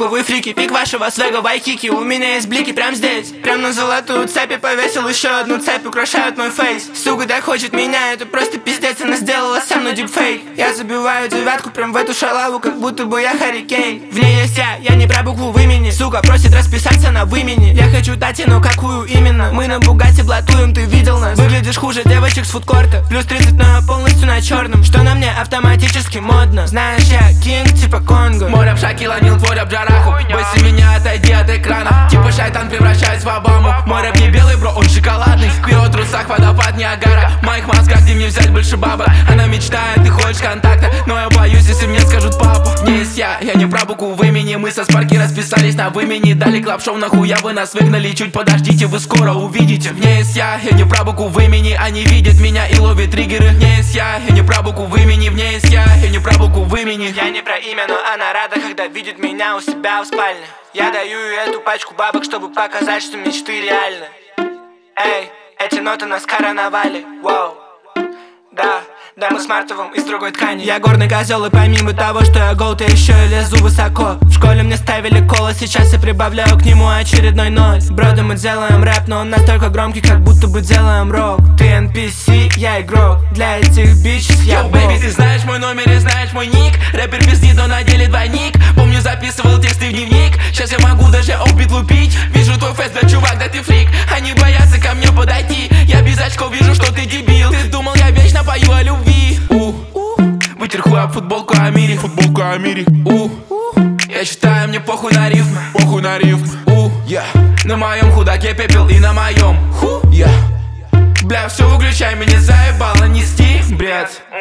нахуй вы фрики. Пик вашего свега вайкики. У меня есть блики прям здесь. Прям на золотую цепь я повесил еще одну цепь. Украшают мой фейс. Сука так хочет меня, это просто пиздец. Она сделала со мной дипфейк. Я забиваю девятку прям в эту шалаву, как будто бы я Харрикейн. В ней есть я не про букву в имени. Сука просит расписаться на вымени. Я хочу тати, но какую именно? Мы на Бугатти блатуем, ты видел нас? Выглядишь хуже девочек с фудкорта. Плюс 30, но я полностью на черном. Что на мне автоматически модно. Знаешь, я кинг типа Конго. Мой рэп Шаки ломил твой рэп Джараху. Бойся меня, отойди от экрана. Типа шайтан превращаясь в Обаму. Мой рэп не белый, бро, он шоколадный. В его трусах водопад Ниагара. В моих масках, где мне взять больше бабок. Она мечтает, ты хочешь контакта. Но я боюсь, если мне скажут папа. Не есть я не про букву в имени. Мы со Спарки расписались на вымени. Дали клап-шоу, нахуя вы нас выгнали. Чуть подождите, вы скоро увидите. В ней есть я не про букву в имени. Они видят меня и ловят триггеры. В ней есть я не про букву в имени. В ней есть я не про букву в имени. Я не про имя, но она рада, когда видит меня у себя в спальне. Я даю ей эту пачку бабок, чтобы показать, что мечты реальны. Эй, эти ноты нас короновали. Воу. Да, мы с Мартовым из другой ткани. Я горный козел, и помимо того, что я голд, я еще и лезу высоко. В школе мне ставили коло, сейчас я прибавляю к нему очередной ноль. Брода, мы делаем рэп, но он настолько громкий, как будто бы делаем рок. Ты NPC, я игрок, для этих бичес я бог. Бэйби, ты знаешь мой номер и знаешь мой ник. Рэпер пиздит, но на деле двойник. Помню, записывал тексты в дневник. Сейчас я могу даже офбит лупить. Вижу твой фест, да чувак, да ты фрик. Они боятся ко мне подойти. Я без очков вижу, что ты дебил. Ты думал, я вечно пою о любви. Вытер хуй об футболку о мире. Я считаю, мне похуй на рифмы. На моем худаке пепел и на моем Бля, все выключай, меня заебало нести бред.